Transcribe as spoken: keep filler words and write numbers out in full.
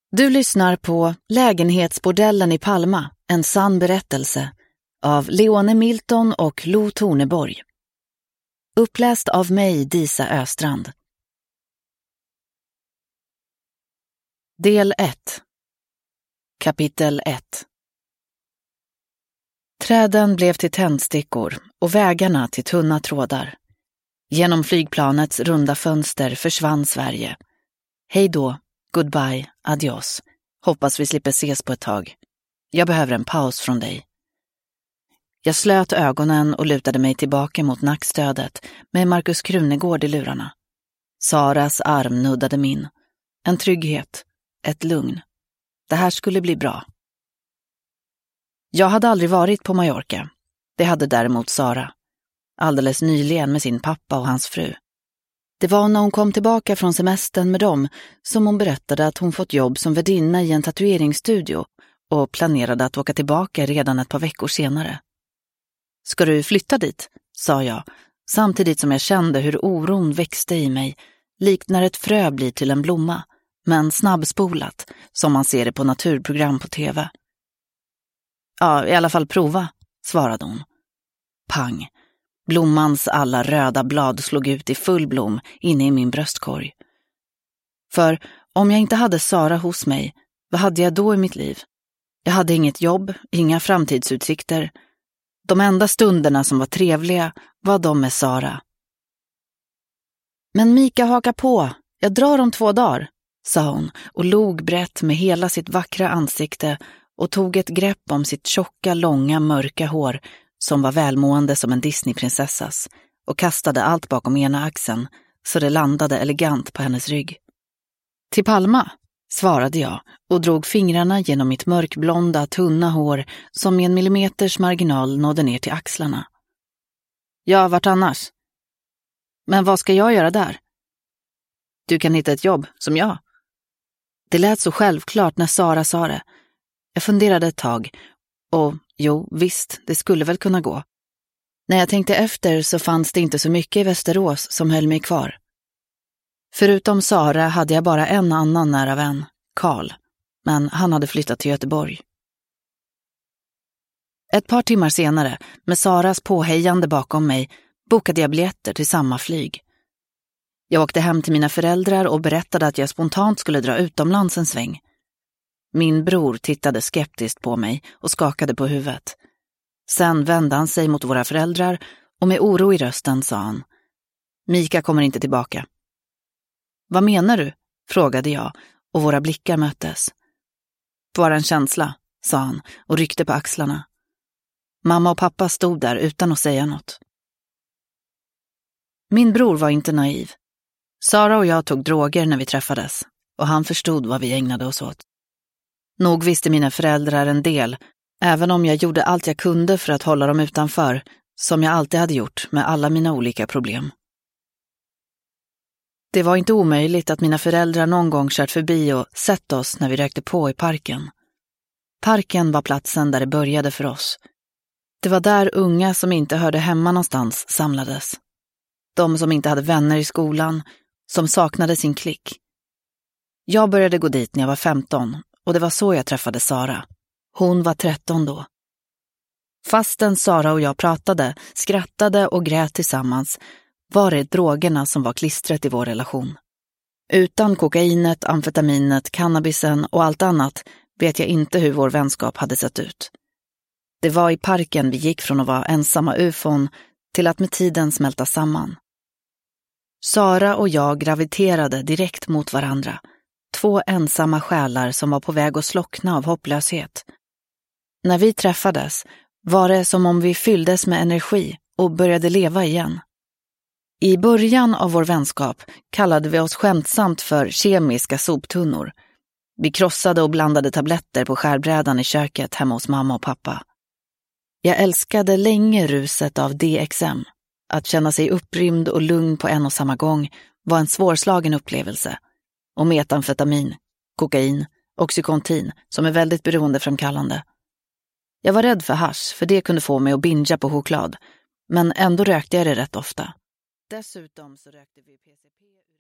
Du lyssnar på Lägenhetsbordellen i Palma, en sann berättelse av Leone Milton och Lo Torneborg. Uppläst av mig, Disa Östrand. Del ett. Kapitel ett. Träden blev till tändstickor och vägarna till tunna trådar. Genom flygplanets runda fönster försvann Sverige. Hej då, goodbye, adios. Hoppas vi slipper ses på ett tag. Jag behöver en paus från dig. Jag slöt ögonen och lutade mig tillbaka mot nackstödet med Markus Krunegård i lurarna. Saras arm nuddade min. En trygghet, ett lugn. Det här skulle bli bra. Jag hade aldrig varit på Mallorca. Det hade däremot Sara. Alldeles nyligen med sin pappa och hans fru. Det var när hon kom tillbaka från semestern med dem som hon berättade att hon fått jobb som värdinna i en tatueringsstudio och planerade att åka tillbaka redan ett par veckor senare. Ska du flytta dit? Sa jag, samtidigt som jag kände hur oron växte i mig, likt när ett frö blir till en blomma, men snabbspolat, som man ser det på naturprogram på tv. Ja, i alla fall prova, svarade hon. Pang. Blommans alla röda blad slog ut i full blom inne i min bröstkorg. För om jag inte hade Sara hos mig, vad hade jag då i mitt liv? Jag hade inget jobb, inga framtidsutsikter. De enda stunderna som var trevliga var de med Sara. Men Mika hakar på, jag drar om två dagar, sa hon och log brett med hela sitt vackra ansikte och tog ett grepp om sitt tjocka, långa, mörka hår som var välmående som en Disneyprinsessas och kastade allt bakom ena axeln så det landade elegant på hennes rygg. Till Palma, svarade jag och drog fingrarna genom mitt mörkblonda, tunna hår som med en millimeters marginal nådde ner till axlarna. Ja, vart annars? Men vad ska jag göra där? Du kan hitta ett jobb, som jag. Det lät så självklart när Sara sa det. Jag funderade ett tag och jo, visst, det skulle väl kunna gå. När jag tänkte efter så fanns det inte så mycket i Västerås som höll mig kvar. Förutom Sara hade jag bara en annan nära vän, Karl, men han hade flyttat till Göteborg. Ett par timmar senare, med Saras påhejande bakom mig, bokade jag biljetter till samma flyg. Jag åkte hem till mina föräldrar och berättade att jag spontant skulle dra utomlands en sväng. Min bror tittade skeptiskt på mig och skakade på huvudet. Sen vände han sig mot våra föräldrar och med oro i rösten sa han: Mika kommer inte tillbaka. Vad menar du? Frågade jag och våra blickar möttes. Bara en känsla, sa han och ryckte på axlarna. Mamma och pappa stod där utan att säga något. Min bror var inte naiv. Sara och jag tog droger när vi träffades och han förstod vad vi ägnade oss åt. Nog visste mina föräldrar en del, även om jag gjorde allt jag kunde för att hålla dem utanför, som jag alltid hade gjort med alla mina olika problem. Det var inte omöjligt att mina föräldrar någon gång kört förbi och sett oss när vi rökte på i parken. Parken var platsen där det började för oss. Det var där unga som inte hörde hemma någonstans samlades. De som inte hade vänner i skolan, som saknade sin klick. Jag började gå dit när jag var femton. Och det var så jag träffade Sara. Hon var tretton då. Fastän Sara och jag pratade, skrattade och grät tillsammans var det drogerna som var klistret i vår relation. Utan kokainet, amfetaminet, cannabisen och allt annat vet jag inte hur vår vänskap hade sett ut. Det var i parken vi gick från att vara ensamma ufon till att med tiden smälta samman. Sara och jag graviterade direkt mot varandra. Två ensamma själar som var på väg att slockna av hopplöshet. När vi träffades var det som om vi fylldes med energi och började leva igen. I början av vår vänskap kallade vi oss skämtsamt för kemiska soptunnor. Vi krossade och blandade tabletter på skärbrädan i köket hemma hos mamma och pappa. Jag älskade länge ruset av D X M. Att känna sig upprymd och lugn på en och samma gång var en svårslagen upplevelse. Och metamfetamin, kokain, oxycontin som är väldigt beroendeframkallande. Jag var rädd för hasch för det kunde få mig att bingea på choklad, men ändå rökte jag det rätt ofta. Dessutom så rökte vi P C P